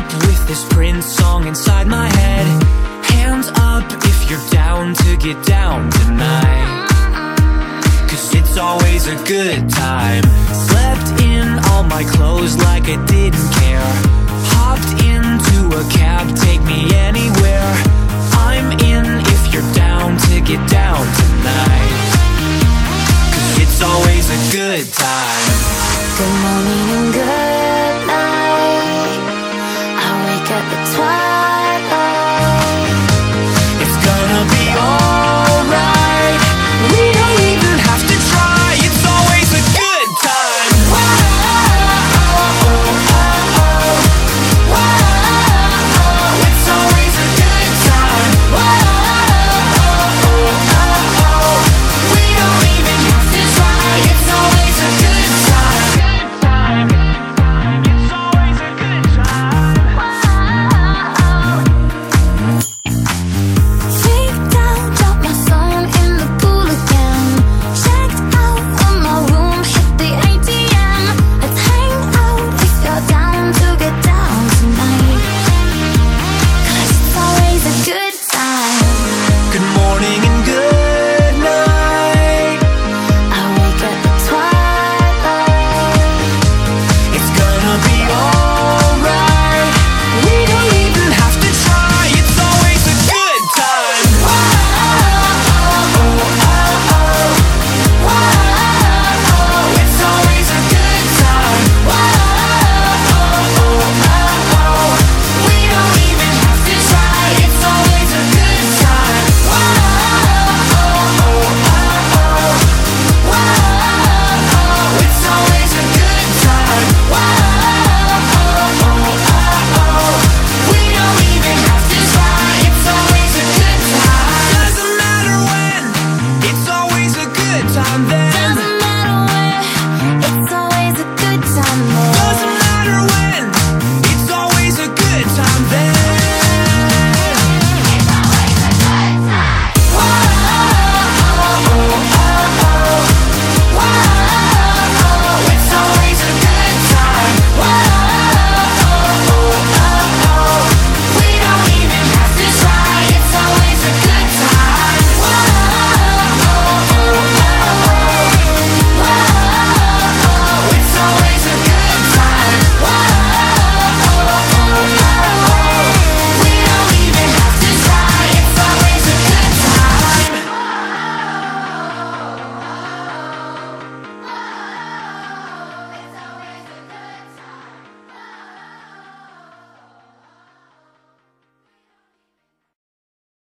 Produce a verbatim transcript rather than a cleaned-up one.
with this Prince song inside my head. Hands up if you're down to get down tonight, 'cause it's always a good time. Slept in all my clothes like I didn't care. Hopped into a cab, take me anywhere. I'm in if you're down to get down tonight, 'cause it's always a good